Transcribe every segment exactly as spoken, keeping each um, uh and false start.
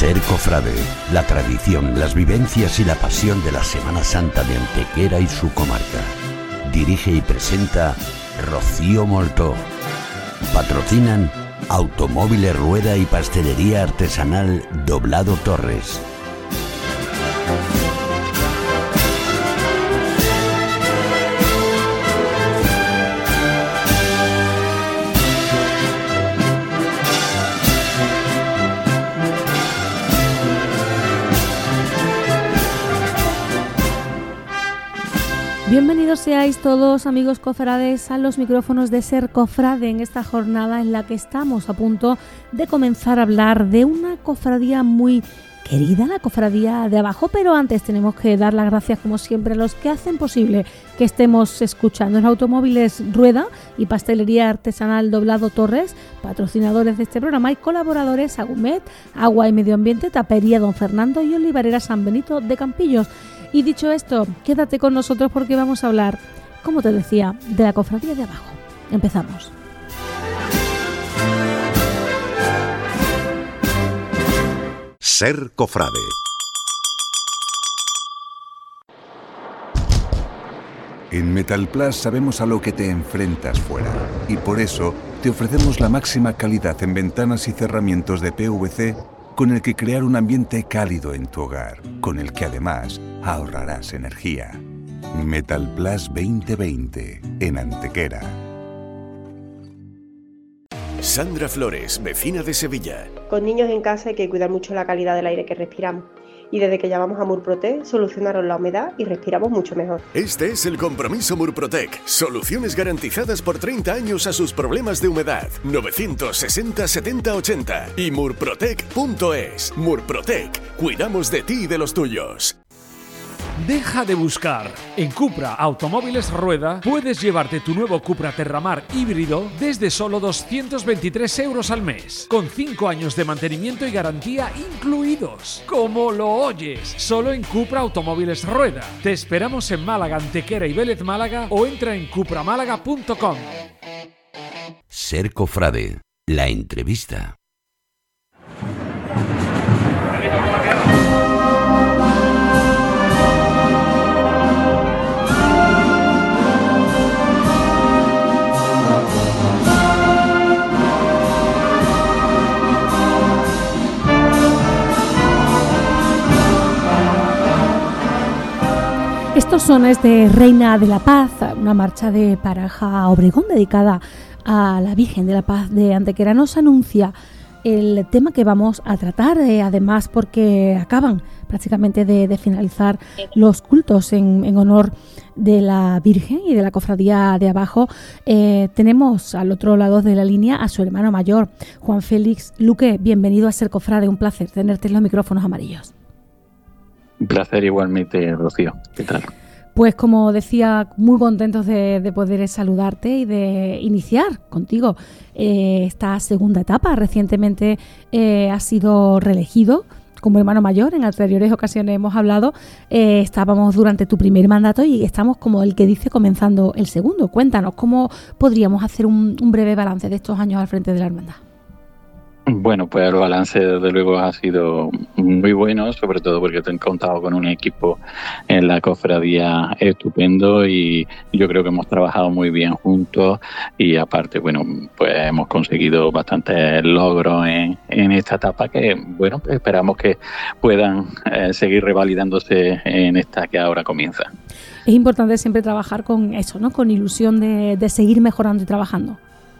Ser cofrade, la tradición, las vivencias y la pasión de la Semana Santa de Antequera y su comarca. Dirige y presenta Rocío Moltó. Patrocinan Automóviles Rueda y Pastelería Artesanal Doblado Torres. Bienvenidos seáis todos, amigos cofrades, a los micrófonos de Ser Cofrade en esta jornada en la que estamos a punto de comenzar a hablar de una cofradía muy querida, la cofradía de abajo, pero antes tenemos que dar las gracias como siempre a los que hacen posible que estemos escuchando en Automóviles Rueda y Pastelería Artesanal Doblado Torres, patrocinadores de este programa, y colaboradores Agumet, Agua y Medio Ambiente, Tapería Don Fernando y Olivarera San Benito de Campillos. Y dicho esto, quédate con nosotros porque vamos a hablar, como te decía, de la cofradía de abajo. Empezamos. Ser cofrade. En Metal Plus sabemos a lo que te enfrentas fuera y por eso te ofrecemos la máxima calidad en ventanas y cerramientos de P V C, con el que crear un ambiente cálido en tu hogar, con el que además ahorrarás energía. Metal Plus veinte veinte, en Antequera. Sandra Flores, vecina de Sevilla. Con niños en casa hay que cuidar mucho la calidad del aire que respiramos. Y desde que llamamos a Murprotec solucionaron la humedad y respiramos mucho mejor. Este es el compromiso Murprotec. Soluciones garantizadas por treinta años a sus problemas de humedad. novecientos sesenta setenta ochenta y murprotec punto es. Murprotec. Cuidamos de ti y de los tuyos. Deja de buscar. En Cupra Automóviles Rueda puedes llevarte tu nuevo Cupra Terramar híbrido desde solo doscientos veintitrés euros al mes, con cinco años de mantenimiento y garantía incluidos. Como lo oyes, solo en Cupra Automóviles Rueda. Te esperamos en Málaga, Antequera y Vélez Málaga o entra en cupra málaga punto com. Ser cofrade, la entrevista. Estos sones de Reina de la Paz, una marcha de Paraja Obregón dedicada a la Virgen de la Paz de Antequera, nos anuncia el tema que vamos a tratar, eh, además porque acaban prácticamente de, de finalizar los cultos en, en honor de la Virgen y de la cofradía de abajo. Eh, tenemos al otro lado de la línea a su hermano mayor, Juan Félix Luque. Bienvenido a Ser Cofrade, un placer tenerte en los micrófonos amarillos. Un placer igualmente, Rocío. ¿Qué tal? Pues como decía, muy contentos de, de poder saludarte y de iniciar contigo eh, esta segunda etapa. Recientemente eh, has sido reelegido como hermano mayor. En anteriores ocasiones hemos hablado, eh, estábamos durante tu primer mandato y estamos, como el que dice, comenzando el segundo. Cuéntanos, ¿cómo podríamos hacer un, un breve balance de estos años al frente de la hermandad? Bueno, pues el balance desde luego ha sido muy bueno, sobre todo porque te he contado con un equipo en la cofradía estupendo y yo creo que hemos trabajado muy bien juntos y aparte, bueno, pues hemos conseguido bastantes logros en, en esta etapa que, bueno, pues esperamos que puedan eh, seguir revalidándose en esta que ahora comienza. Es importante siempre trabajar con eso, ¿no? Con ilusión de, de seguir mejorando y trabajando.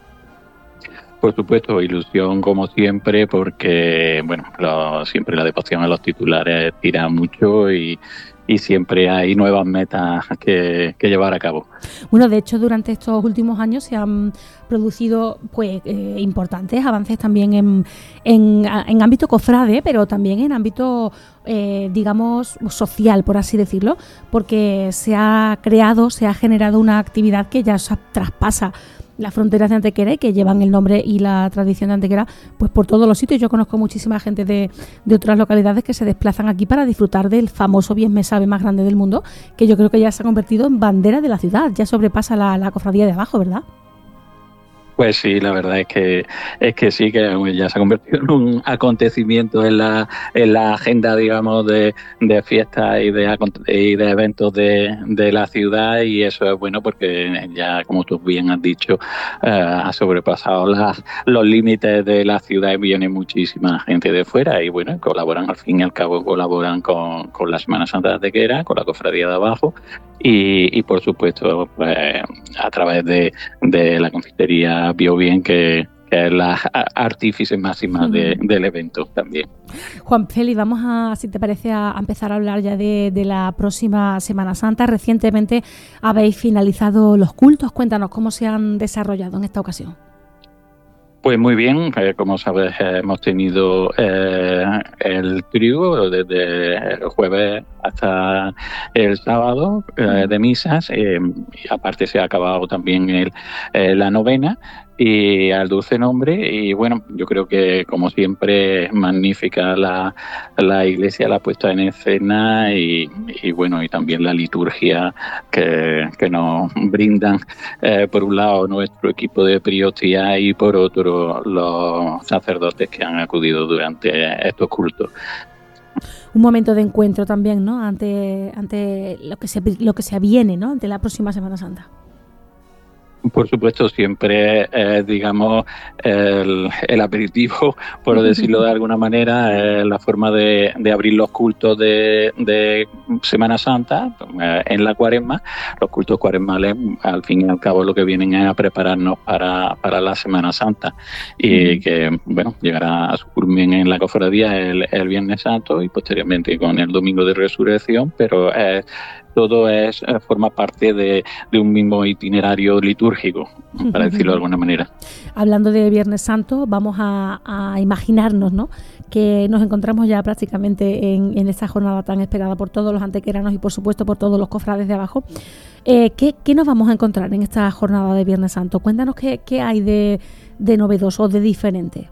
Por supuesto, ilusión como siempre, porque bueno, lo, siempre la devoción a los titulares tira mucho y, y siempre hay nuevas metas que, que llevar a cabo. Bueno, de hecho, durante estos últimos años se han producido pues eh, importantes avances también en, en, en ámbito cofrade, pero también en ámbito, eh, digamos, social, por así decirlo, porque se ha creado, se ha generado una actividad que ya traspasa las fronteras de Antequera y que llevan el nombre y la tradición de Antequera pues por todos los sitios. Yo conozco muchísima gente de, de otras localidades que se desplazan aquí para disfrutar del famoso Bien Me Sabe más grande del mundo, que yo creo que ya se ha convertido en bandera de la ciudad, ya sobrepasa la, la cofradía de abajo, ¿verdad? Pues sí, la verdad es que es que sí, que ya se ha convertido en un acontecimiento en la en la agenda, digamos, de, de fiestas y de y de eventos de, de la ciudad, y eso es bueno porque ya, como tú bien has dicho, eh, ha sobrepasado las, los límites de la ciudad y viene muchísima gente de fuera y bueno, colaboran, al fin y al cabo colaboran con, con la Semana Santa de Antequera, con la Cofradía de Abajo y, y por supuesto pues a través de, de la confitería Bio Bien, que, que es la artífice máxima de, del evento también. Juan Félix, vamos a, si te parece, a empezar a hablar ya de, de la próxima Semana Santa. Recientemente habéis finalizado los cultos. Cuéntanos cómo se han desarrollado en esta ocasión. Pues muy bien, eh, como sabes, eh, hemos tenido eh, el trío desde el jueves hasta el sábado eh, de misas, eh, y aparte se ha acabado también el, eh, la novena y al Dulce Nombre, y bueno, yo creo que como siempre magnífica la, la iglesia, la puesta en escena y, y bueno, y también la liturgia que, que nos brindan eh, por un lado nuestro equipo de priostía y por otro los sacerdotes que han acudido durante estos cultos. Un momento de encuentro también, ¿no? Ante, ante lo que se lo que se aviene, ¿no? Ante la próxima Semana Santa. Por supuesto, siempre, eh, digamos, el, el aperitivo, por decirlo de alguna manera, es la forma de, de abrir los cultos de, de Semana Santa eh, en la Cuaresma. Los cultos cuaresmales, al fin y al cabo, lo que vienen es a prepararnos para, para la Semana Santa y que, bueno, llegará a su culmen en la cofradía el, el Viernes Santo y posteriormente con el Domingo de Resurrección, pero es... Eh, todo es forma parte de, de un mismo itinerario litúrgico, para decirlo de alguna manera. Hablando de Viernes Santo, vamos a, a imaginarnos, ¿no?, que nos encontramos ya prácticamente en, en esta jornada tan esperada por todos los antequeranos y por supuesto por todos los cofrades de abajo. Eh, ¿qué, ¿Qué nos vamos a encontrar en esta jornada de Viernes Santo? Cuéntanos qué, qué hay de, de novedoso, de diferente.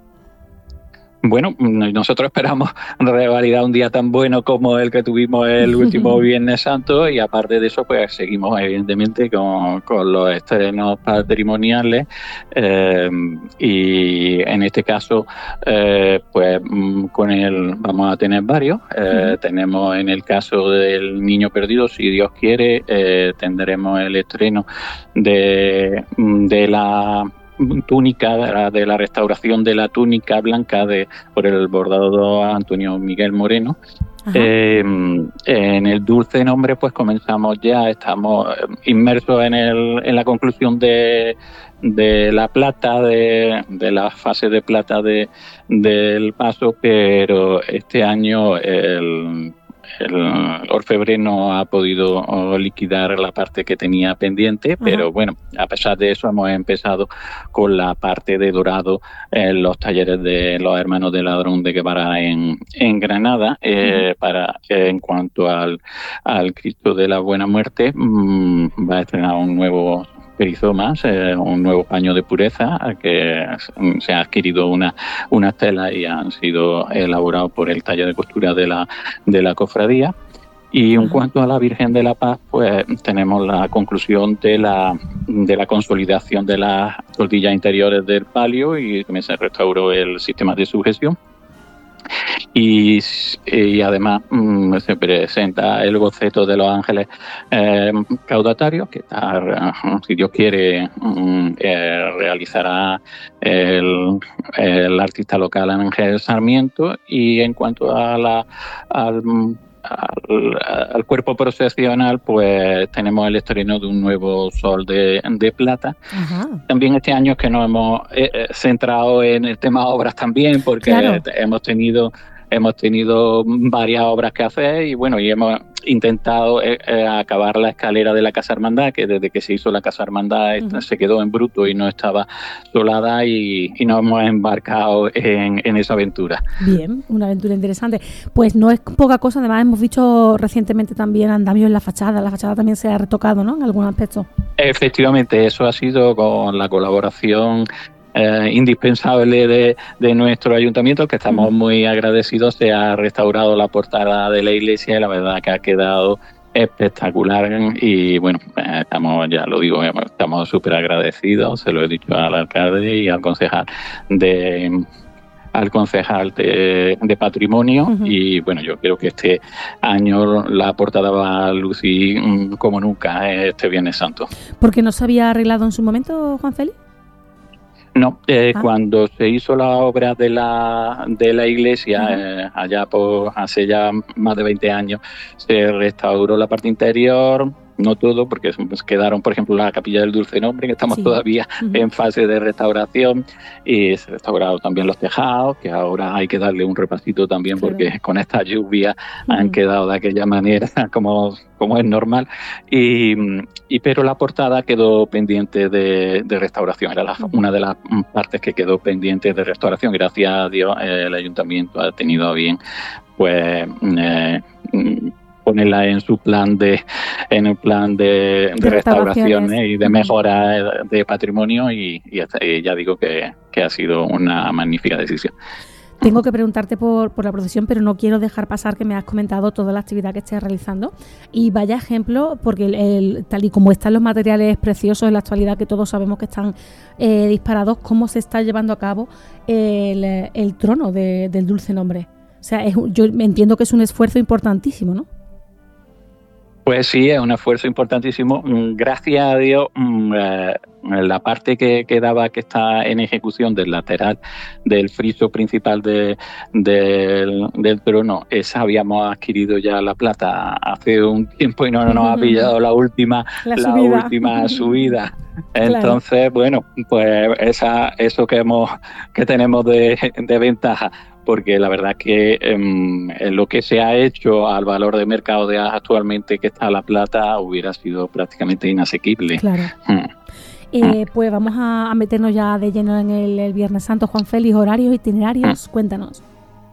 Bueno, nosotros esperamos revalidar un día tan bueno como el que tuvimos el último Viernes Santo y aparte de eso pues seguimos evidentemente con, con los estrenos patrimoniales eh, y en este caso eh, pues con el vamos a tener varios. Eh, uh-huh. Tenemos en el caso del Niño Perdido, si Dios quiere, eh, tendremos el estreno de, de la túnica, de la restauración de la túnica blanca de por el bordado Antonio Miguel Moreno. Eh, en el Dulce Nombre pues comenzamos ya, estamos inmersos en, el, en la conclusión de, de la plata, de, de la fase de plata de, del paso, pero este año el el orfebre no ha podido liquidar la parte que tenía pendiente, pero uh-huh. bueno, a pesar de eso hemos empezado con la parte de dorado en los talleres de los hermanos de Ladrón de Guevara en, en Granada. eh, uh-huh. para eh, en cuanto al, al Cristo de la Buena Muerte, mmm, va a estrenar un nuevo perizomas, eh, un nuevo paño de pureza que se ha adquirido una, una tela y han sido elaborados por el taller de costura de la, de la cofradía. Y en cuanto a la Virgen de la Paz, pues tenemos la conclusión de la, de la consolidación de las tortillas interiores del palio y también se restauró el sistema de sujeción. Y, y además mmm, se presenta el boceto de los ángeles eh, caudatarios que está, si Dios quiere mmm, eh, realizará el, el artista local Ángel Sarmiento. Y en cuanto a la al, Al, al cuerpo procesional, pues tenemos el estreno de un nuevo sol de, de plata. Ajá. También este año es que nos hemos eh, centrado en el tema obras también, porque claro. hemos tenido hemos tenido varias obras que hacer y bueno, y hemos intentado eh, eh, acabar la escalera de la Casa Hermandad, que desde que se hizo la Casa Hermandad uh-huh. se quedó en bruto y no estaba solada y, y nos hemos embarcado en, en esa aventura. Bien, una aventura interesante. Pues no es poca cosa, además hemos visto recientemente también andamios en la fachada, la fachada también se ha retocado, ¿no?, en algún aspecto. Efectivamente, eso ha sido con la colaboración Eh, indispensable de, de nuestro ayuntamiento, que estamos muy agradecidos. Se ha restaurado la portada de la iglesia y la verdad que ha quedado espectacular y bueno, estamos, ya lo digo, estamos súper agradecidos, se lo he dicho al alcalde y al concejal de al concejal de, de patrimonio uh-huh. y bueno, yo creo que este año la portada va a lucir como nunca este Viernes Santo. ¿Por qué no se había arreglado en su momento, Juan Félix? No, eh, ah. cuando se hizo la obra de la de la iglesia, uh-huh. eh, allá por hace ya más de veinte años, se restauró la parte interior, no todo, porque pues, quedaron, por ejemplo, la Capilla del Dulce Nombre, que estamos sí. todavía uh-huh. en fase de restauración, y se restauraron también los tejados, que ahora hay que darle un repasito también, claro. porque con esta lluvia uh-huh. han quedado de aquella manera como, como es normal, y, y pero la portada quedó pendiente de, de restauración, era la, uh-huh. una de las partes que quedó pendiente de restauración. Gracias a Dios eh, el ayuntamiento ha tenido a bien pues eh, ponerla en su plan de en el plan de, de, de restauraciones y de mejora de patrimonio y, y, hasta, y ya digo que, que ha sido una magnífica decisión. Tengo que preguntarte por, por la procesión, pero no quiero dejar pasar que me has comentado toda la actividad que estés realizando. Y vaya ejemplo, porque el, el, tal y como están los materiales preciosos en la actualidad, que todos sabemos que están eh, disparados, cómo se está llevando a cabo el, el trono de, del Dulce Nombre. O sea, es, yo entiendo que es un esfuerzo importantísimo, ¿no? Pues sí, es un esfuerzo importantísimo. Gracias a Dios, la parte que quedaba, que está en ejecución del lateral del friso principal de, del, del trono, esa habíamos adquirido ya la plata hace un tiempo y no nos ha pillado la última, la, la subida. última subida. Entonces, claro. bueno, pues esa, eso que hemos, que tenemos de, de ventaja. Porque la verdad que eh, lo que se ha hecho al valor de mercado de actualmente que está la plata hubiera sido prácticamente inasequible. Claro. Mm. Eh, pues vamos a, a meternos ya de lleno en el, el Viernes Santo. Juan Félix, horarios, itinerarios, mm. cuéntanos.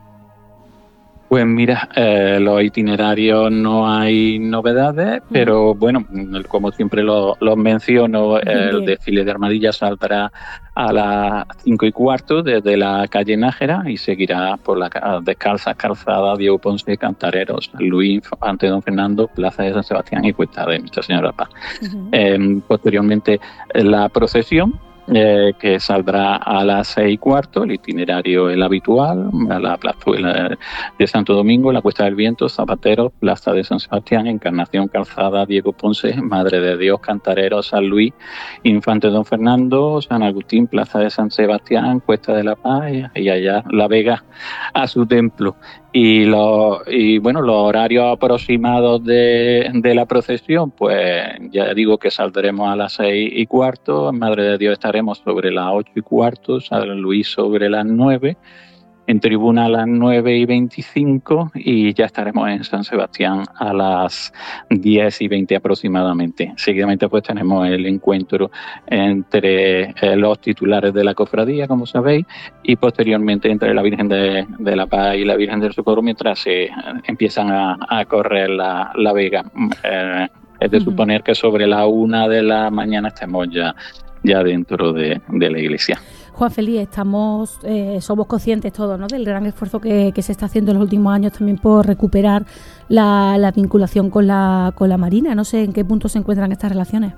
Pues mira, eh, los itinerarios no hay novedades, uh-huh. pero bueno, como siempre los lo menciono, uh-huh. el desfile de armadillas saldrá a las cinco y cuarto desde la calle Nájera y seguirá por la descalza calzada Diego Ponce, Cantareros, Luis, ante Don Fernando, Plaza de San Sebastián y Cuesta de Nuestra Señora Paz. Uh-huh. Eh, posteriormente la procesión, Eh, que saldrá a las seis y cuarto, el itinerario el habitual, a la plazuela de Santo Domingo, la Cuesta del Viento, Zapateros, Plaza de San Sebastián, Encarnación Calzada, Diego Ponce, Madre de Dios, Cantarero, San Luis, Infante Don Fernando, San Agustín, Plaza de San Sebastián, Cuesta de la Paz y allá La Vega a su templo. Y, lo, y bueno, los horarios aproximados de, de la procesión, pues ya digo que saldremos a las seis y cuarto, en Madre de Dios estaremos sobre las ocho y cuarto, San Luis sobre las nueve, en tribuna a las nueve y veinticinco y ya estaremos en San Sebastián a las diez y veinte aproximadamente. Seguidamente pues tenemos el encuentro entre eh, los titulares de la cofradía, como sabéis, y posteriormente entre la Virgen de, de la Paz y la Virgen del Socorro mientras se eh, empiezan a, a correr la, la Vega. Eh, es de uh-huh. suponer que sobre la una de la mañana estemos ya, ya dentro de, de la iglesia. Juan Félix, estamos, eh, somos conscientes todos, ¿no?, del gran esfuerzo que, que se está haciendo en los últimos años también por recuperar la, la vinculación con la, con la Marina. No sé en qué punto se encuentran estas relaciones.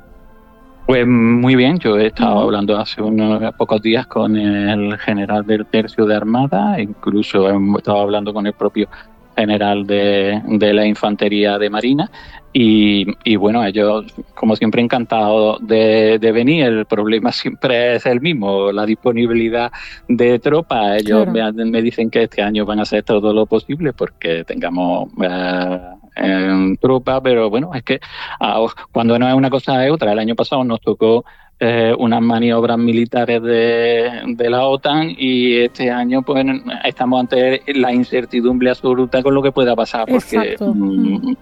Pues muy bien, yo he estado uh-huh. hablando hace unos pocos días con el general del Tercio de Armada, incluso hemos estado hablando con el propio general de, de la Infantería de Marina y, y bueno, ellos como siempre encantados de, de venir. El problema siempre es el mismo, la disponibilidad de tropas. Ellos claro. me, me dicen que este año van a hacer todo lo posible porque tengamos eh, eh, tropas, pero bueno, es que ah, cuando no es una cosa es otra. El año pasado nos tocó Eh, unas maniobras militares de, de la OTAN y este año pues estamos ante la incertidumbre absoluta con lo que pueda pasar porque mm,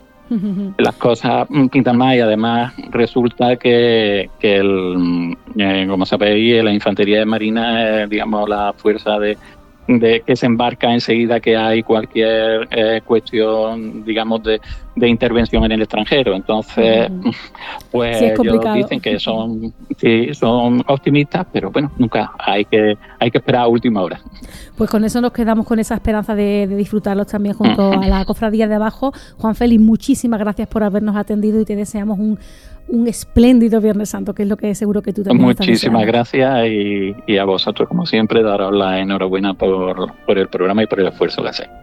las cosas pintan más y además resulta que, que el, eh, como sabéis, la Infantería de Marina es, digamos, la fuerza de de que se embarca enseguida que hay cualquier eh, cuestión, digamos, de, de intervención en el extranjero. Entonces, uh-huh. pues sí, ellos dicen que son, sí, son optimistas, pero bueno, nunca hay que hay que esperar a última hora. Pues con eso nos quedamos con esa esperanza de, de disfrutarlos también junto uh-huh. a la cofradía de abajo. Juan Félix, muchísimas gracias por habernos atendido y te deseamos un un espléndido Viernes Santo, que es lo que seguro que tú también estás deseando. Muchísimas gracias y, y a vosotros, como siempre, daros la enhorabuena por, por el programa y por el esfuerzo que hacéis.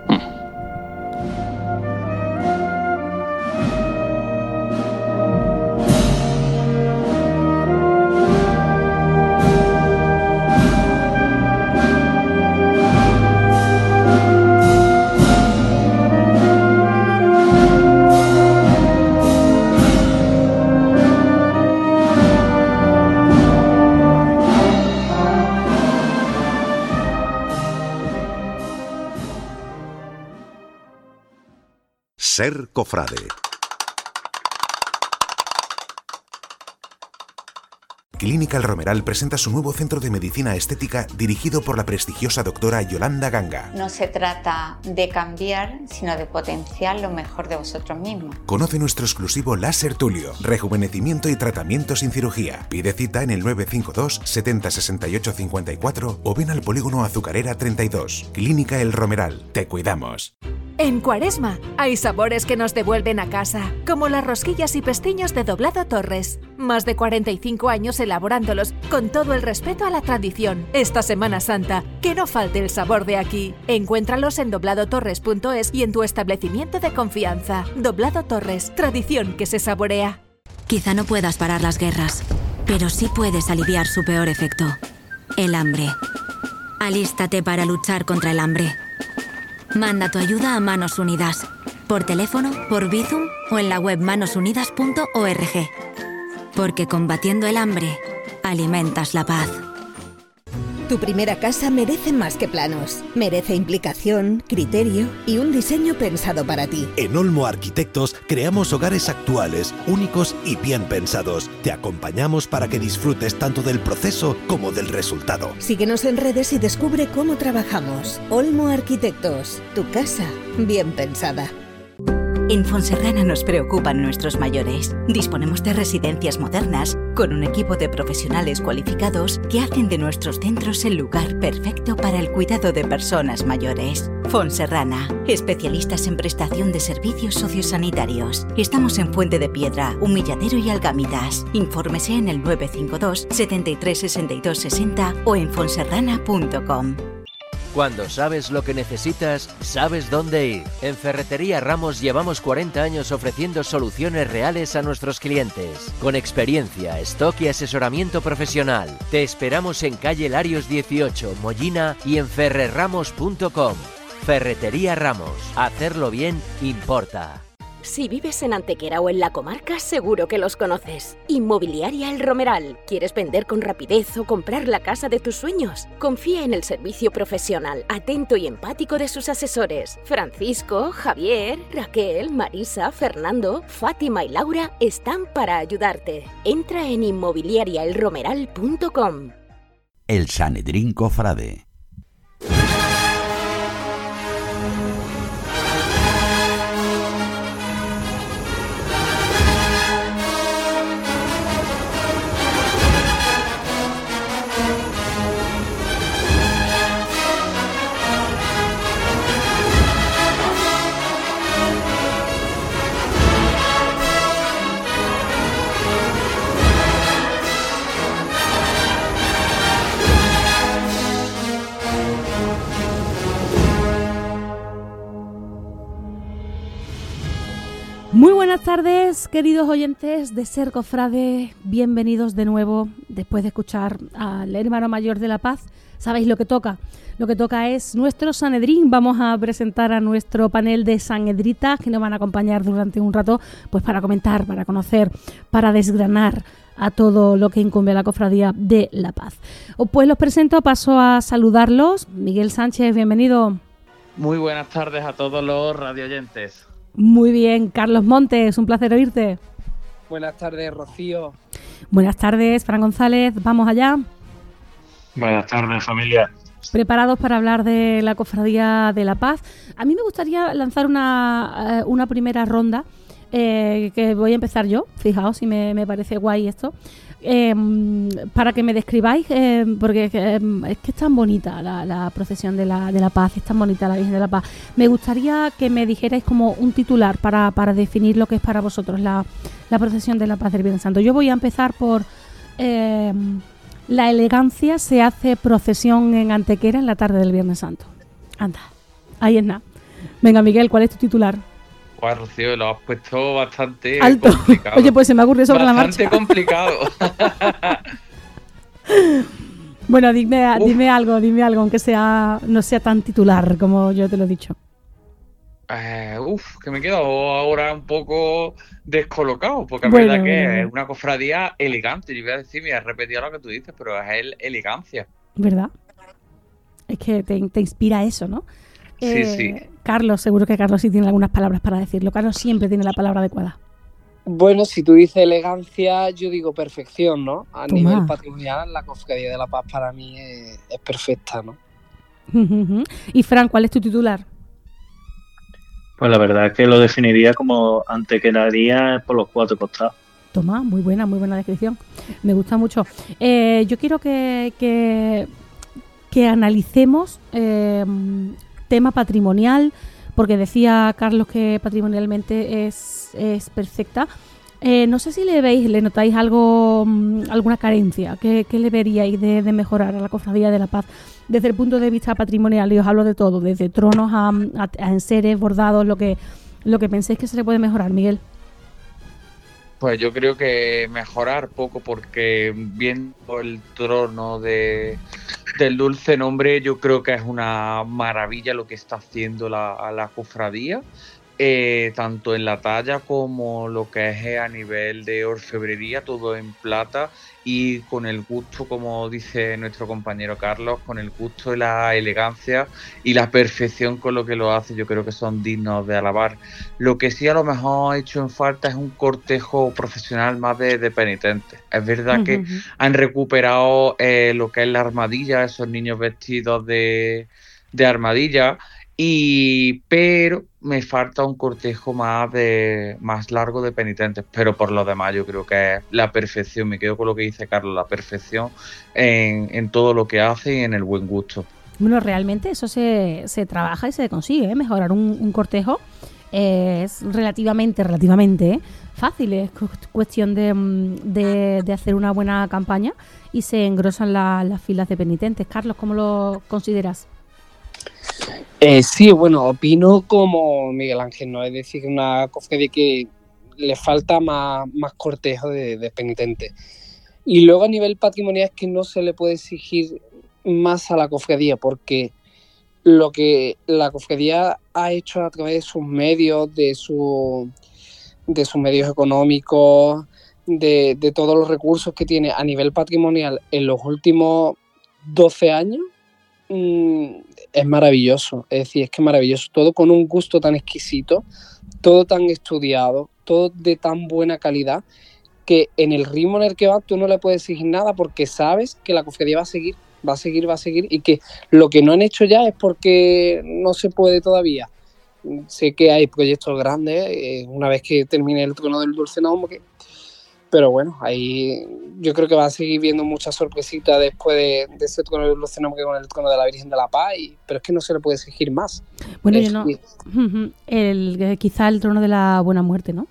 Ser cofrade. Clínica El Romeral presenta su nuevo centro de medicina estética dirigido por la prestigiosa doctora Yolanda Ganga. No se trata de cambiar, sino de potenciar lo mejor de vosotros mismos. Conoce nuestro exclusivo láser Tulio, rejuvenecimiento y tratamiento sin cirugía. Pide cita en el nueve cinco dos, setenta, sesenta y ocho, cincuenta y cuatro o ven al polígono Azucarera treinta y dos. Clínica El Romeral. Te cuidamos. En Cuaresma hay sabores que nos devuelven a casa, como las rosquillas y pestiños de Doblado Torres. Más de cuarenta y cinco años elaborándolos con todo el respeto a la tradición. Esta Semana Santa, que no falte el sabor de aquí. Encuéntralos en doblado torres punto es y en tu establecimiento de confianza. Doblado Torres, tradición que se saborea. Quizá no puedas parar las guerras, pero sí puedes aliviar su peor efecto, el hambre. Alístate para luchar contra el hambre. Manda tu ayuda a Manos Unidas, por teléfono, por Bizum o en la web manos unidas punto org. Porque combatiendo el hambre, alimentas la paz. Tu primera casa merece más que planos. Merece implicación, criterio y un diseño pensado para ti. En Olmo Arquitectos creamos hogares actuales, únicos y bien pensados. Te acompañamos para que disfrutes tanto del proceso como del resultado. Síguenos en redes y descubre cómo trabajamos. Olmo Arquitectos, tu casa bien pensada. En Fonserrana nos preocupan nuestros mayores. Disponemos de residencias modernas con un equipo de profesionales cualificados que hacen de nuestros centros el lugar perfecto para el cuidado de personas mayores. Fonserrana, especialistas en prestación de servicios sociosanitarios. Estamos en Fuente de Piedra, Humilladero y Algámidas. Infórmese en el nueve cinco dos, setenta y tres, sesenta y dos, sesenta o en fonserrana punto com. Cuando sabes lo que necesitas, sabes dónde ir. En Ferretería Ramos llevamos cuarenta años ofreciendo soluciones reales a nuestros clientes. Con experiencia, stock y asesoramiento profesional. Te esperamos en calle Larios dieciocho, Mollina y en ferrerramos punto com. Ferretería Ramos. Hacerlo bien importa. Si vives en Antequera o en la comarca, seguro que los conoces. Inmobiliaria El Romeral. ¿Quieres vender con rapidez o comprar la casa de tus sueños? Confía en el servicio profesional, atento y empático de sus asesores. Francisco, Javier, Raquel, Marisa, Fernando, Fátima y Laura están para ayudarte. Entra en inmobiliaria el romeral punto com. El Sanedrín Cofrade. Muy buenas tardes, queridos oyentes de Ser Cofrade, bienvenidos de nuevo después de escuchar al hermano mayor de la paz. Sabéis lo que toca, lo que toca es nuestro Sanedrín. Vamos a presentar a nuestro panel de sanedritas que nos van a acompañar durante un rato, pues para comentar, para conocer, para desgranar a todo lo que incumbe a la Cofradía de la Paz. Pues los presento, paso a saludarlos. Miguel Sánchez, bienvenido. Muy buenas tardes a todos los radioyentes. Muy bien, Carlos Montes, un placer oírte. Buenas tardes, Rocío. Buenas tardes, Fran González, vamos allá. Buenas tardes, familia. preparados para hablar de la Cofradía de la Paz. A mí me gustaría lanzar una, una primera ronda, eh, que voy a empezar yo, fijaos si me, me parece guay esto, eh, para que me describáis, eh, porque eh, es que es tan bonita la, la procesión de la, de la Paz, es tan bonita la Virgen de la Paz. Me gustaría que me dijerais como un titular para, para definir lo que es para vosotros la, la procesión de la Paz del Viernes Santo. Yo voy a empezar por... Eh, la elegancia se hace procesión en Antequera en la tarde del Viernes Santo. Anda, ahí es nada. Venga, Miguel, ¿cuál es tu titular? Pues, Rocío, lo has puesto bastante alto. Complicado. Oye, pues se me ha ocurrido sobre bastante la marcha. complicado. Bueno, dime, dime algo, dime algo, aunque sea no sea tan titular como yo te lo he dicho. Eh, uf, que me he quedado ahora un poco descolocado, porque es bueno, verdad que bueno. es una cofradía elegante. Yo voy a decir, mira, he repetido lo que tú dices, pero es el elegancia. ¿Verdad? Es que te, te inspira eso, ¿no? Sí, eh, sí. Carlos, seguro que Carlos sí tiene algunas palabras para decirlo. Carlos siempre tiene la palabra adecuada. Bueno, si tú dices elegancia, yo digo perfección, ¿no? A Toma. nivel patrimonial, la Cofradía de la Paz para mí es, es perfecta, ¿no? Y Fran, ¿cuál es tu titular? Pues la verdad es que lo definiría como antequeraría por los cuatro costados. Toma, muy buena, muy buena descripción. Me gusta mucho. Eh, yo quiero que, que, que analicemos eh, tema patrimonial, porque decía Carlos que patrimonialmente es, es perfecta. Eh, no sé si le veis, le notáis algo, alguna carencia. ¿Qué, qué le veríais de, de mejorar a la Cofradía de la Paz desde el punto de vista patrimonial? Y os hablo de todo, desde tronos a, a, a enseres, bordados, lo que, lo que penséis que se le puede mejorar, Miguel. Pues yo creo que mejorar poco, porque viendo el trono de del Dulce Nombre, yo creo que es una maravilla lo que está haciendo la, la cofradía, eh, tanto en la talla como lo que es a nivel de orfebrería, todo en plata y con el gusto, como dice nuestro compañero Carlos, con el gusto y la elegancia y la perfección con lo que lo hace. Yo creo que son dignos de alabar. Lo que sí a lo mejor ha hecho en falta es un cortejo profesional más de, de penitentes. Es verdad uh-huh. que han recuperado eh, lo que es la armadilla, esos niños vestidos de, de armadilla, y pero me falta un cortejo más de más largo de penitentes, pero por lo demás yo creo que es la perfección. Me quedo con lo que dice Carlos, la perfección en, en todo lo que hace y en el buen gusto. Bueno, realmente eso se, se trabaja y se consigue, ¿eh? Mejorar un, un cortejo eh, es relativamente, relativamente ¿eh? fácil, es cu- cuestión de, de, de hacer una buena campaña y se engrosan la, las filas de penitentes. Carlos, ¿cómo lo consideras? Eh, sí, bueno, opino como Miguel Ángel, ¿no? Es decir, una cofradía que le falta más, más cortejo de, de penitentes. Y luego a nivel patrimonial es que no se le puede exigir más a la cofradía, porque lo que la cofradía ha hecho a través de sus medios, de, su, de sus medios económicos, de, de todos los recursos que tiene a nivel patrimonial en los últimos doce años, es maravilloso. Es decir, es que maravilloso, todo con un gusto tan exquisito, todo tan estudiado, todo de tan buena calidad, que en el ritmo en el que va tú no le puedes exigir nada, porque sabes que la cofradía va a seguir, va a seguir, va a seguir, y que lo que no han hecho ya es porque no se puede todavía. Sé que hay proyectos grandes, eh, una vez que termine el trono del Dulce Nombre, pero bueno, ahí yo creo que va a seguir viendo muchas sorpresitas después de, de ese trono del Dulce Nombre con el trono de la Virgen de la Paz, y, pero es que no se le puede exigir más. Bueno, es yo no. Que, el, quizá el trono de la Buena Muerte, ¿no?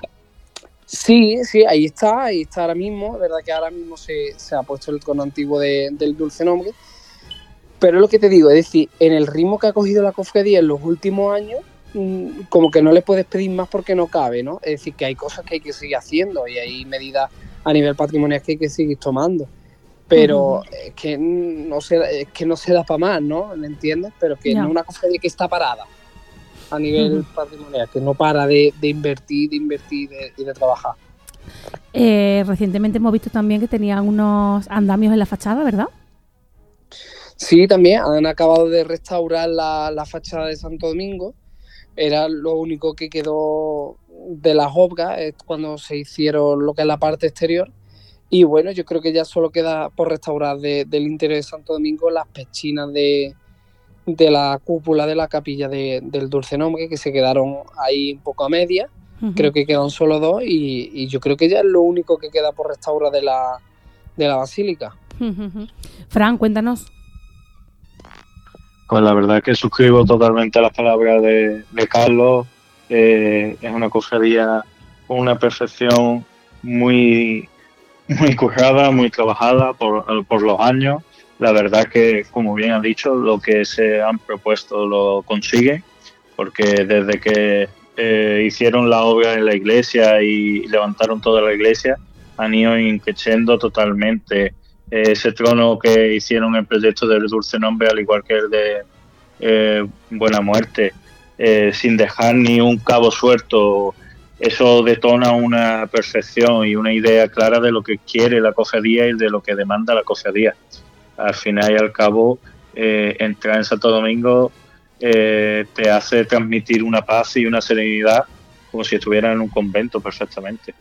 Sí, sí, ahí está, ahí está ahora mismo. Es verdad que ahora mismo se, se ha puesto el trono antiguo de, del Dulce Nombre. Pero es lo que te digo, es decir, en el ritmo que ha cogido la cofradía en los últimos años, como que no le puedes pedir más porque no cabe, ¿no? Es decir, que hay cosas que hay que seguir haciendo y hay medidas a nivel patrimonial que hay que seguir tomando. Pero uh-huh. es que no se, es que no se da para más, ¿no? ¿Me entiendes? Pero que no, no es una cofradía que está parada a nivel uh-huh. patrimonial, que no para de, de invertir, de invertir y de, de, de trabajar. Eh, recientemente hemos visto también que tenían unos andamios en la fachada, ¿verdad? Sí, también han acabado de restaurar la, la fachada de Santo Domingo. Era lo único que quedó de las obras cuando se hicieron lo que es la parte exterior, Y bueno, yo creo que ya solo queda por restaurar de, del interior de Santo Domingo las pechinas de, de la cúpula de la capilla de, del Dulce Nombre, que se quedaron ahí un poco a media. Uh-huh. Creo que quedan solo dos y, y yo creo que ya es lo único que queda por restaurar de la, de la basílica. Uh-huh. Fran, cuéntanos. Pues la verdad es que suscribo totalmente a las palabras de, de Carlos. Eh, es una cofradía con una perfección muy, muy currada, muy trabajada por, por los años. La verdad que, como bien han dicho, lo que se han propuesto lo consiguen, porque desde que eh, hicieron la obra en la iglesia y levantaron toda la iglesia, han ido increciendo totalmente. Ese trono que hicieron el proyecto del Dulce Nombre, al igual que el de eh, Buena Muerte, eh, sin dejar ni un cabo suelto, eso detona una percepción y una idea clara de lo que quiere la cofradía y de lo que demanda la cofradía. Al final y al cabo, eh, entrar en Santo Domingo eh, te hace transmitir una paz y una serenidad como si estuviera en un convento perfectamente.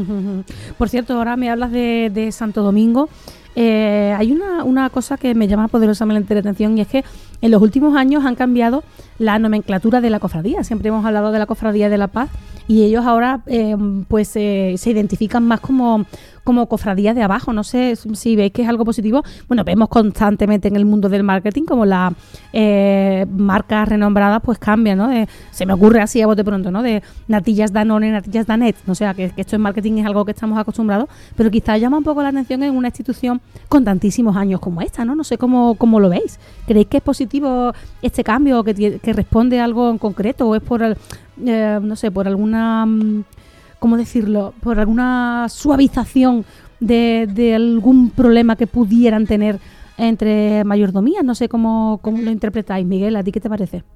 Por cierto, ahora me hablas de, de Santo Domingo. Eh, hay una, una cosa que me llama poderosamente la atención, y es que en los últimos años han cambiado la nomenclatura de la cofradía. Siempre hemos hablado de la Cofradía de la Paz y ellos ahora eh, pues eh, se identifican más como, como cofradía de abajo. No sé si veis que es algo positivo. Bueno, vemos constantemente en el mundo del marketing como las eh, marcas renombradas pues cambian, ¿no? Eh, se me ocurre así a bote pronto, ¿no? De Natillas Danone, Natillas Danet. O sea, que, que esto en marketing es algo que estamos acostumbrados, pero quizás llama un poco la atención en una institución con tantísimos años como esta, ¿no? No sé cómo, cómo lo veis. ¿Creéis que es positivo este cambio, que, que responde a algo en concreto, o es por, el, eh, no sé, por alguna, ¿cómo decirlo? Por alguna suavización de, de algún problema que pudieran tener entre mayordomías? No sé cómo, cómo lo interpretáis. Miguel, ¿a ti qué te parece?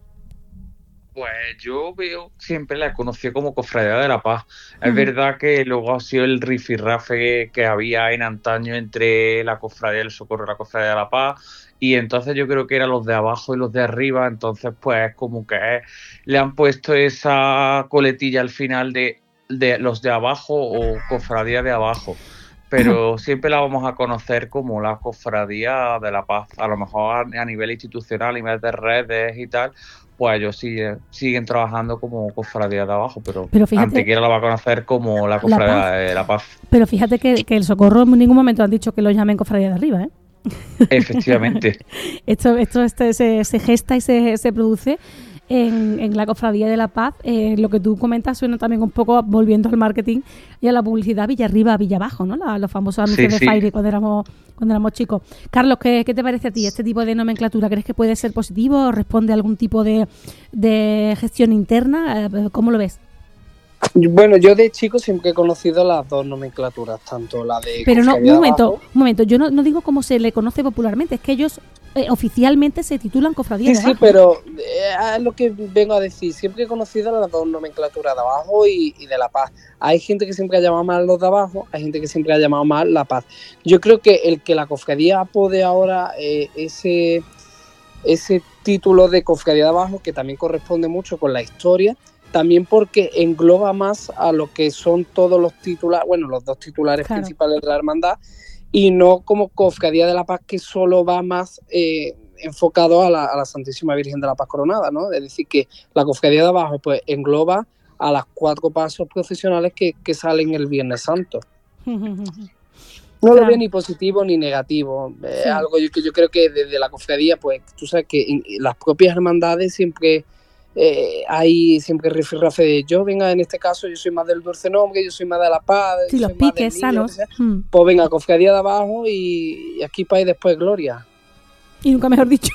Pues yo veo, siempre la he conocido como Cofradía de la Paz. Es uh-huh. verdad que luego ha sido el rifirrafe que había en antaño entre la Cofradía del Socorro y la Cofradía de la Paz, y entonces yo creo que eran los de abajo y los de arriba. Entonces pues como que le han puesto esa coletilla al final de, de los de abajo o Cofradía de abajo. Pero uh-huh. siempre la vamos a conocer como la Cofradía de la Paz. A lo mejor a, a nivel institucional, a nivel de redes y tal, pues ellos siguen, siguen trabajando como Cofradía de abajo, pero, pero fíjate, Antequera la va a conocer como la Cofradía la de la Paz. Pero fíjate que, que el Socorro en ningún momento han dicho que lo llamen Cofradía de arriba, ¿eh? Efectivamente. esto esto este, se, se gesta y se, se produce en, en la Cofradía de la Paz. Eh, lo que tú comentas suena también un poco, volviendo al marketing y a la publicidad, Villa Arriba, Villa Abajo, ¿no? La, los famosos anuncios sí, de sí. Fairy cuando éramos cuando éramos chicos. Carlos, ¿qué, ¿qué te parece a ti este tipo de nomenclatura? ¿Crees que puede ser positivo? ¿Responde a algún tipo de, de gestión interna? ¿Cómo lo ves? Bueno, yo de chico siempre he conocido las dos nomenclaturas, tanto la de... Pero no, un momento, abajo, un momento, yo no, no digo cómo se le conoce popularmente, es que ellos eh, oficialmente se titulan Cofradía sí, de Abajo. Sí, pero eh, es lo que vengo a decir, siempre he conocido las dos nomenclaturas de abajo y, y de la Paz. Hay gente que siempre ha llamado más los de abajo, hay gente que siempre ha llamado más la Paz. Yo creo que el que la cofradía apode ahora eh, ese, ese título de Cofradía de Abajo, que también corresponde mucho con la historia, también porque engloba más a lo que son todos los titulares, bueno, los dos titulares claro. principales de la hermandad, y no como Cofradía de la Paz, que solo va más eh, enfocado a la, a la Santísima Virgen de la Paz Coronada, ¿no? Es decir, que la Cofradía de Abajo pues engloba a las cuatro pasos procesionales que, que salen el Viernes Santo. No claro. lo veo ni positivo ni negativo. Sí. Es algo yo, que yo creo que desde la cofradía, pues tú sabes que en las propias hermandades siempre... Eh, hay siempre rifirrafe de yo, venga, en este caso yo soy más del Dulce Nombre, yo soy más de la Paz, sí, los piques sanos. Hmm. Pues venga, Cofradía de Abajo y, y aquí paz y después gloria. Y nunca mejor dicho.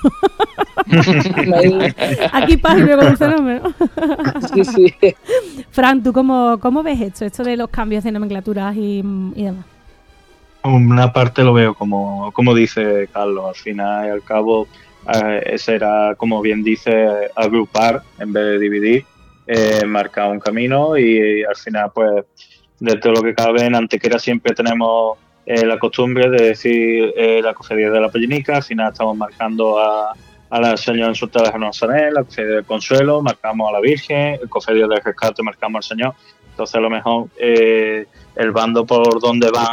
Aquí paz y luego Dulce Nombre, ¿no? Sí, sí. Fran, ¿tú cómo, cómo ves esto? Esto de los cambios de nomenclaturas y, y demás. Una parte lo veo como, como dice Carlos, al final y al cabo. Eh, será, como bien dice, agrupar en vez de dividir, eh, marcar un camino y, y al final, pues, de todo lo que cabe en Antequera siempre tenemos eh, la costumbre de decir eh, la cofradía de la Pellinica. Al final estamos marcando a, a la Señora en su de Nazaret, la cofradía del Consuelo, marcamos a la Virgen, el cofradía del Rescate marcamos al Señor. Entonces a lo mejor eh, el bando por donde van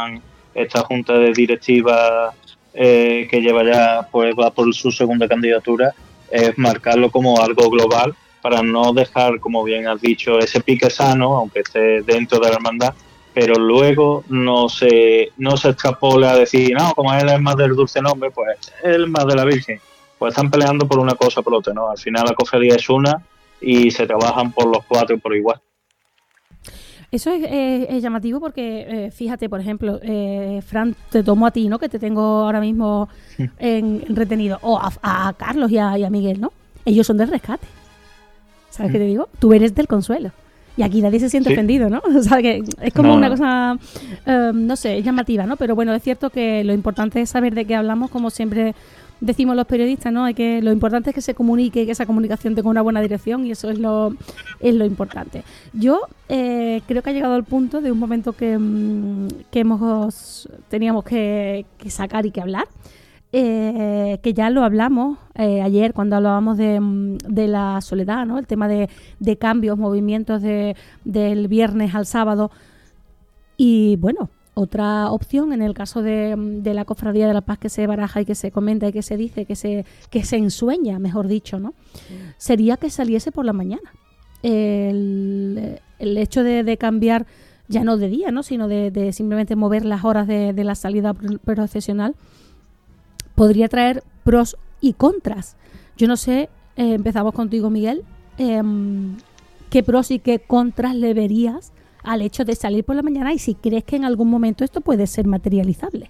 esta junta de directiva eh, que lleva ya, pues va por su segunda candidatura, es marcarlo como algo global para no dejar, como bien has dicho, ese pique sano, aunque esté dentro de la hermandad, pero luego no se no se extrapola a decir, no, como él es más del dulce nombre, pues él es más de la Virgen. Pues están peleando por una cosa o por otra, ¿no? Al final la cofradía es una y se trabajan por los cuatro por igual. Eso es, eh, es llamativo porque, eh, fíjate, por ejemplo, eh, Fran, te tomo a ti, ¿no? Que te tengo ahora mismo en, en retenido. O a, a Carlos y a, y a Miguel, ¿no? Ellos son del rescate. ¿Sabes mm. qué te digo? Tú eres del consuelo. Y aquí nadie se siente sí. ofendido, ¿no? O sea, que es como no, una no. cosa, eh, no sé, llamativa, ¿no? Pero bueno, es cierto que lo importante es saber de qué hablamos, como siempre decimos los periodistas, ¿no? Hay que, lo importante es que se comunique, que esa comunicación tenga una buena dirección y eso es lo es lo importante. Yo eh, creo que ha llegado el punto de un momento que, que hemos teníamos que, que sacar y que hablar, eh, que ya lo hablamos eh, ayer cuando hablábamos de, de la soledad, ¿no? El tema de, de cambios, movimientos de, del viernes al sábado y bueno, otra opción en el caso de, de la Cofradía de la Paz que se baraja y que se comenta y que se dice, que se que se ensueña, mejor dicho, ¿no? Sí. Sería que saliese por la mañana. El, el hecho de, de cambiar, ya no de día, ¿no? Sino de, de simplemente mover las horas de, de la salida procesional, podría traer pros y contras. Yo no sé, eh, empezamos contigo, Miguel, eh, ¿qué pros y qué contras le verías al hecho de salir por la mañana y si crees que en algún momento esto puede ser materializable?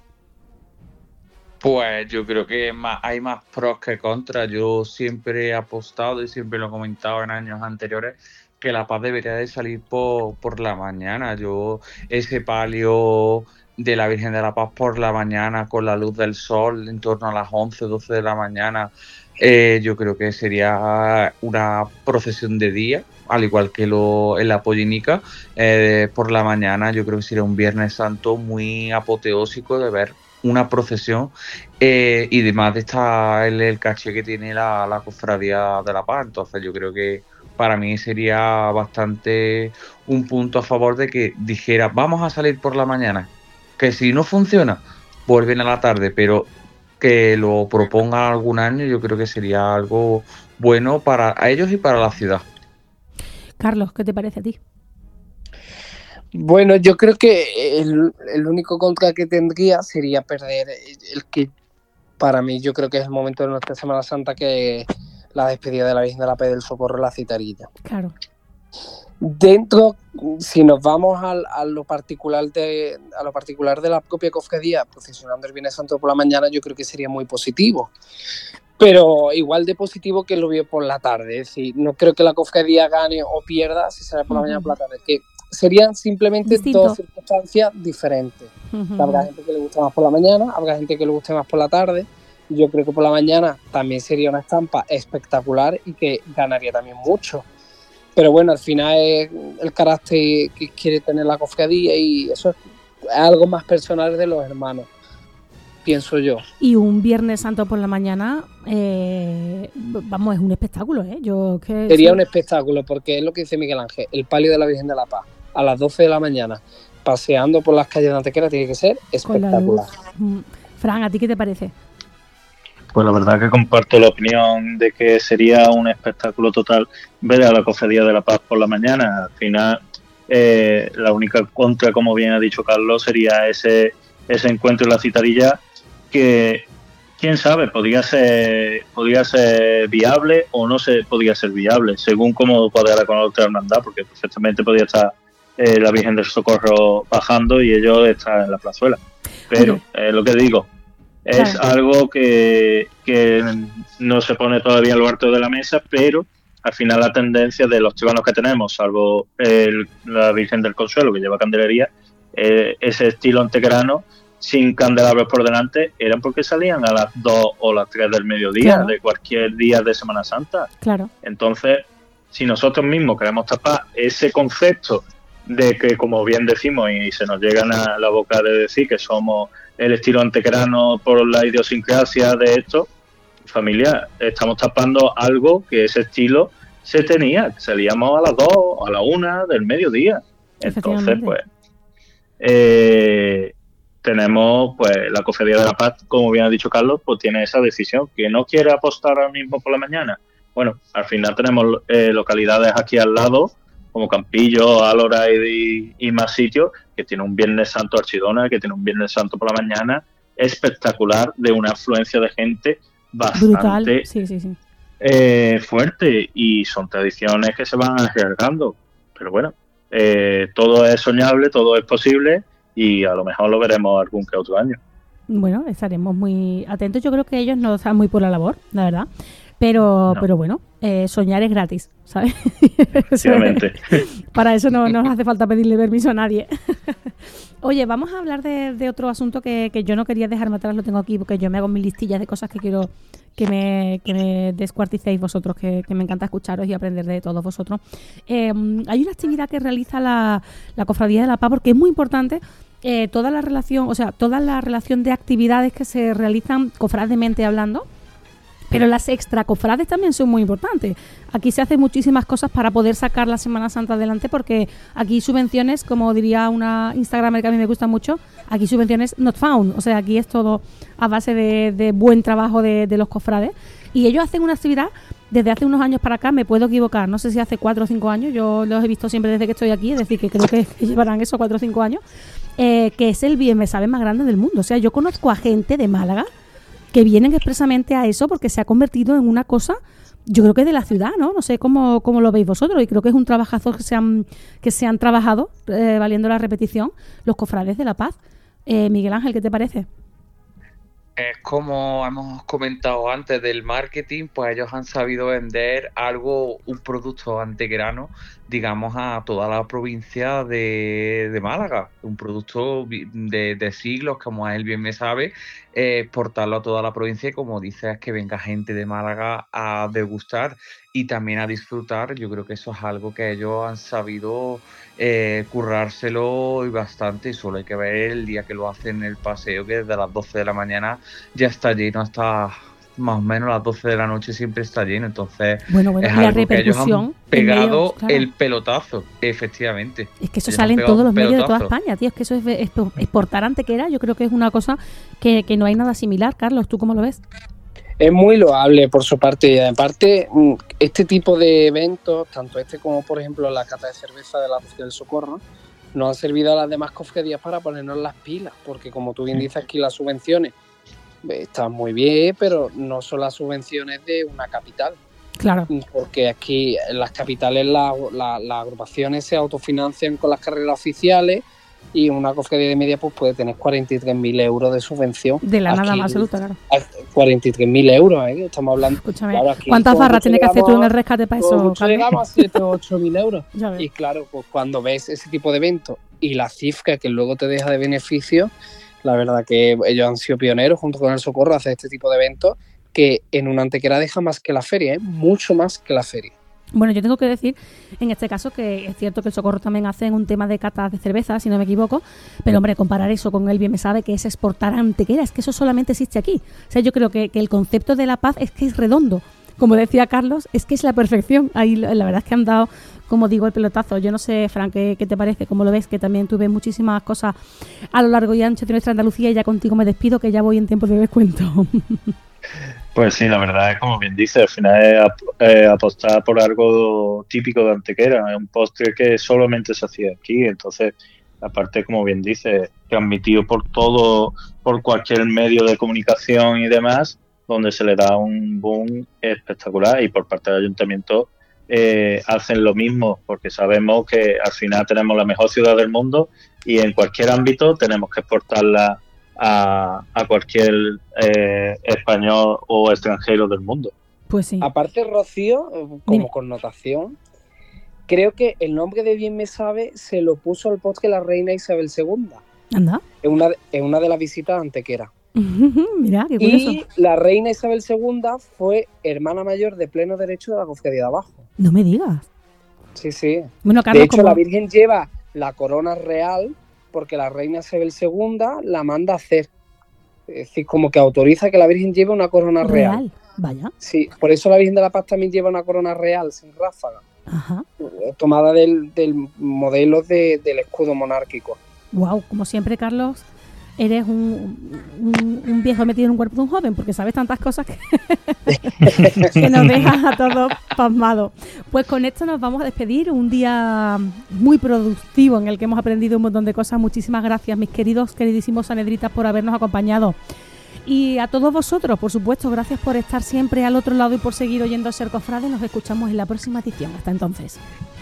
Pues yo creo que más, hay más pros que contras. Yo siempre he apostado y siempre lo he comentado en años anteriores que la Paz debería de salir por, por la mañana. Yo ese palio de la Virgen de la Paz por la mañana con la luz del sol en torno a las once, doce de la mañana, eh, yo creo que sería una procesión de día, al igual que lo en la Pollinica, eh, por la mañana. Yo creo que sería un Viernes Santo muy apoteósico de ver una procesión, eh, y además está el, el caché que tiene la, la Cofradía de la Paz. Entonces yo creo que para mí sería bastante un punto a favor de que dijera, vamos a salir por la mañana, que si no funciona, vuelven a la tarde, pero que lo propongan algún año, yo creo que sería algo bueno para ellos y para la ciudad. Carlos, ¿qué te parece a ti? Bueno, yo creo que el, el único contra que tendría sería perder el que para mí yo creo que es el momento de nuestra Semana Santa, que la despedida de la Virgen de la Paz del Socorro, la Citarilla. Claro. Dentro, si nos vamos al, a lo particular de a lo particular de la propia cofradía procesionando el Viernes Santo por la mañana, yo creo que sería muy positivo, pero igual de positivo que lo veo por la tarde. Es decir, no creo que la cofradía gane o pierda si sale por la uh-huh. mañana o por la tarde, que serían simplemente Distinto. dos circunstancias diferentes. Uh-huh. Habrá gente que le gusta más por la mañana, habrá gente que le guste más por la tarde. Yo creo que por la mañana también sería una estampa espectacular y que ganaría también mucho. Pero bueno, al final es el carácter que quiere tener la cofradía y eso es algo más personal de los hermanos, pienso yo. Y un Viernes Santo por la mañana, eh, vamos, es un espectáculo, ¿eh? Yo que Sería sí. un espectáculo, porque es lo que dice Miguel Ángel, el palio de la Virgen de la Paz, a las doce de la mañana, paseando por las calles de Antequera, tiene que ser espectacular. Fran, ¿a ti qué te parece? Pues la verdad que comparto la opinión de que sería un espectáculo total ver a la Cofradía de la Paz por la mañana. Al final, eh, la única contra, como bien ha dicho Carlos, sería ese ese encuentro en la Citarilla, que quién sabe, podría ser podría ser viable o no se podría ser viable, según cómo cuadrara con la otra hermandad, porque perfectamente podría estar eh, la Virgen del Socorro bajando y ellos estar en la plazuela. Pero, eh, lo que digo, es claro. algo que, que no se pone todavía a lo alto de la mesa, pero al final la tendencia de los chivanos que tenemos, salvo el, la Virgen del Consuelo, que lleva candelería, eh, ese estilo antequerano, sin candelabros por delante, eran porque salían a las dos o las tres del mediodía, claro. de cualquier día de Semana Santa. Claro. Entonces, si nosotros mismos queremos tapar ese concepto de que, como bien decimos, y se nos llegan a la boca de decir que somos el estilo antequerano por la idiosincrasia de esto, familia, estamos tapando algo que ese estilo se tenía, salíamos a las dos a la una del mediodía. Entonces, pues, eh, tenemos, pues, la Cofradía de la Paz, como bien ha dicho Carlos, pues tiene esa decisión, que no quiere apostar ahora mismo por la mañana. Bueno, al final tenemos eh, localidades aquí al lado, como Campillo, Álora y, y más sitios, que tiene un Viernes Santo Archidona, que tiene un Viernes Santo por la mañana espectacular, de una afluencia de gente bastante brutal, sí, sí, sí. Eh, fuerte, y son tradiciones que se van alargando. Pero bueno, eh, todo es soñable, todo es posible, y a lo mejor lo veremos algún que otro año. Bueno, estaremos muy atentos. Yo creo que ellos no están muy por la labor, la verdad. Pero, no. pero bueno, eh, soñar es gratis, ¿sabes? Efectivamente. Para eso no nos hace falta pedirle permiso a nadie. Oye, vamos a hablar de, de otro asunto que, que yo no quería dejarme atrás, lo tengo aquí, porque yo me hago mis listillas de cosas que quiero que me, que me descuarticéis vosotros, que, que me encanta escucharos y aprender de todos vosotros. Eh, hay una actividad que realiza la, la Cofradía de la Paz, porque es muy importante eh, toda la relación, o sea, toda la relación de actividades que se realizan cofrademente hablando. Pero las extra cofrades también son muy importantes. Aquí se hacen muchísimas cosas para poder sacar la Semana Santa adelante, porque aquí subvenciones, como diría una Instagramer que a mí me gusta mucho, aquí subvenciones not found. O sea, aquí es todo a base de, de buen trabajo de, de los cofrades. Y ellos hacen una actividad desde hace unos años para acá, me puedo equivocar, no sé si hace cuatro o cinco años, yo los he visto siempre desde que estoy aquí, es decir, que creo que llevarán eso cuatro o cinco años, eh, que es el Bien Me Sabe más grande del mundo. O sea, yo conozco a gente de Málaga que vienen expresamente a eso porque se ha convertido en una cosa, yo creo que de la ciudad, ¿no? No sé cómo, cómo lo veis vosotros, y creo que es un trabajazo que se han, que se han trabajado, eh, valiendo la repetición, los cofrades de la Paz. Eh, Miguel Ángel, ¿qué te parece? Es como hemos comentado antes del marketing, pues ellos han sabido vender algo, un producto antequerano, digamos, a toda la provincia de, de Málaga. Un producto de, de siglos, como es el Bien Me Sabe, eh, exportarlo a toda la provincia y, como dices, que venga gente de Málaga a degustar y también a disfrutar. Yo creo que eso es algo que ellos han sabido eh, currárselo y bastante, y solo hay que ver el día que lo hacen en el paseo, que desde las doce de la mañana ya está lleno hasta más o menos las doce de la noche, siempre está lleno. Entonces bueno, bueno, es y la algo que ellos han pegado medios, claro. el pelotazo, efectivamente. Es que eso ellos sale en todos los medios pelotazo. de toda España, tío. Es que eso es, es exportar Antequera. Yo creo que es una cosa que, que no hay nada similar. Carlos, ¿tú cómo lo ves? Es muy loable por su parte, y aparte este tipo de eventos, tanto este como por ejemplo la cata de cerveza de la Cofradía del Socorro, nos han servido a las demás cofradías para ponernos las pilas, porque como tú bien dices aquí, las subvenciones están muy bien, pero no son las subvenciones de una capital. Claro. Porque aquí en las capitales la, la, las agrupaciones se autofinancian con las carreras oficiales, y una cofradía de media pues puede tener cuarenta y tres mil euros de subvención. De la aquí, nada más absoluta, claro. cuarenta y tres mil euros, ¿eh? Estamos hablando. Escúchame, claro, aquí, ¿cuántas barras tienes que hacer tú en el rescate para eso? Llegamos a siete o ocho mil euros. Y claro, pues cuando ves ese tipo de eventos y la cifra que luego te deja de beneficio, la verdad que ellos han sido pioneros junto con el Socorro a hacer este tipo de eventos, que en una Antequera deja más que la feria, ¿eh? Mucho más que la feria. Bueno, yo tengo que decir, en este caso, que es cierto que el Socorro también hace un tema de catas de cerveza, si no me equivoco, pero hombre, comparar eso con el Bien Me Sabe, que es exportar Antequera, es que eso solamente existe aquí. O sea, yo creo que, que el concepto de la paz es que es redondo. Como decía Carlos, es que es la perfección. Ahí la verdad es que han dado, como digo, el pelotazo. Yo no sé, Fran, ¿qué, qué te parece? ¿Cómo lo ves? Que también tuve muchísimas cosas a lo largo y ancho de nuestra Andalucía, y ya contigo me despido, que ya voy en tiempo de descuento. Pues sí, la verdad es como bien dice, al final es ap- eh, apostar por algo típico de Antequera, es un postre que solamente se hacía aquí, entonces aparte, como bien dice, transmitido por todo, por cualquier medio de comunicación y demás, donde se le da un boom espectacular, y por parte del ayuntamiento eh, hacen lo mismo, porque sabemos que al final tenemos la mejor ciudad del mundo y en cualquier ámbito tenemos que exportarla A, a cualquier eh, español o extranjero del mundo. Pues sí. Aparte, Rocío, como Dime. connotación, creo que el nombre de Bien Me Sabe se lo puso al postre la reina Isabel segunda. Anda. En una, en una de las visitas a Antequera. Mira, qué curioso. Y la reina Isabel segunda fue hermana mayor de pleno derecho de la cofradía de abajo. No me digas. Sí, sí. Bueno, Carlos, de hecho, como... la Virgen lleva la corona real porque la reina Isabel segunda la manda a hacer. Es decir, como que autoriza que la Virgen lleve una corona real. Real, vaya. Sí, por eso la Virgen de la Paz también lleva una corona real, sin ráfaga. Ajá. Tomada del, del modelo de, del escudo monárquico. Wow, como siempre, Carlos, eres un, un, un viejo metido en un cuerpo de un joven, porque sabes tantas cosas que, que nos dejas a todos pasmados. Pues con esto nos vamos a despedir, un día muy productivo en el que hemos aprendido un montón de cosas. Muchísimas gracias, mis queridos, queridísimos sanedritas, por habernos acompañado. Y a todos vosotros, por supuesto, gracias por estar siempre al otro lado y por seguir oyendo Ser Cofrade. Nos escuchamos en la próxima edición. Hasta entonces.